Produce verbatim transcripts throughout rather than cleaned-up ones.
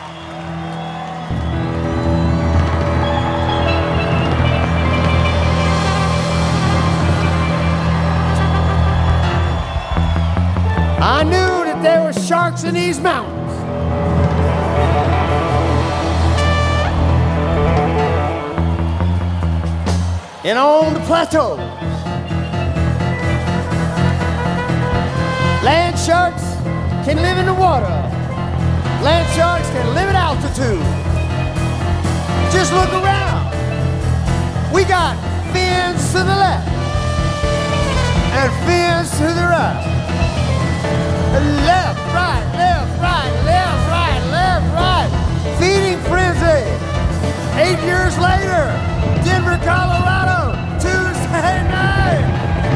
I knew that there were sharks in these mountains. And on the plateau, land sharks can live in the water. Land sharks can live at altitude. Just look around. We got fins to the left and fins to the right. Left, right, left, right, left, right, left, right. Feeding frenzy. Eight years later, Denver, Colorado, Tuesday night.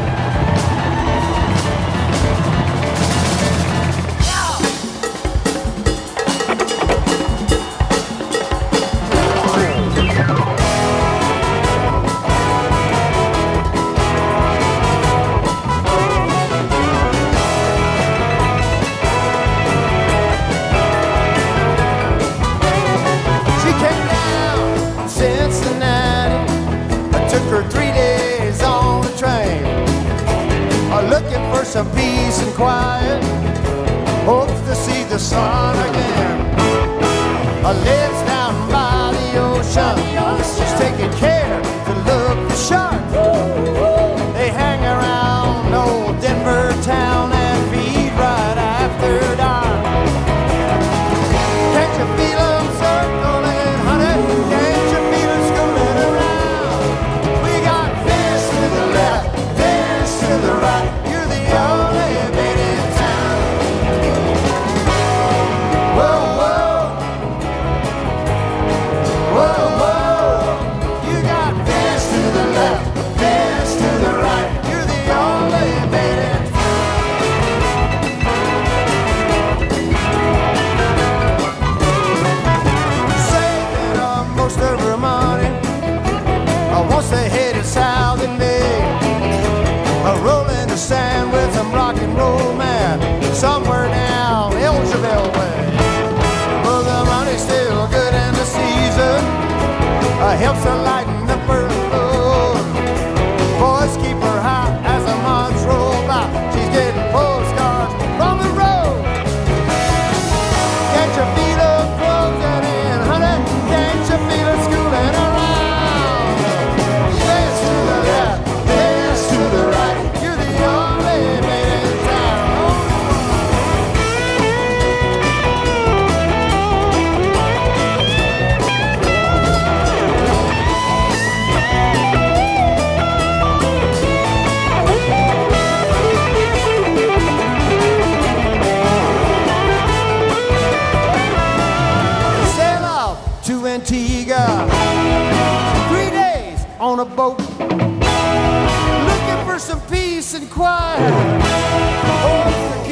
Some peace and quiet, hopes to see the sun again. I lives down by the ocean, she's taking care to look for sharks. They hang around old Denver town and feed right after dark. Can't you feel them circling, honey? Can't you feel them scooting around? We got this to the left, this to the right. Sand with some rock and roll man somewhere down Elgeville way. Well, the money's still good in the season, uh, helps to lighten up her load. Boys keep her hot as the months roll by. She's getting postcards from the road. Can't you feel her closing in, honey? Can't you feel her schooling around? This to the left, this to the right. Antigua, three days on a boat, looking for some peace and quiet. Oh,